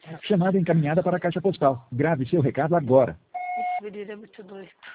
Chamada encaminhada para a caixa postal. Grave seu recado agora. Esse menino é muito doido.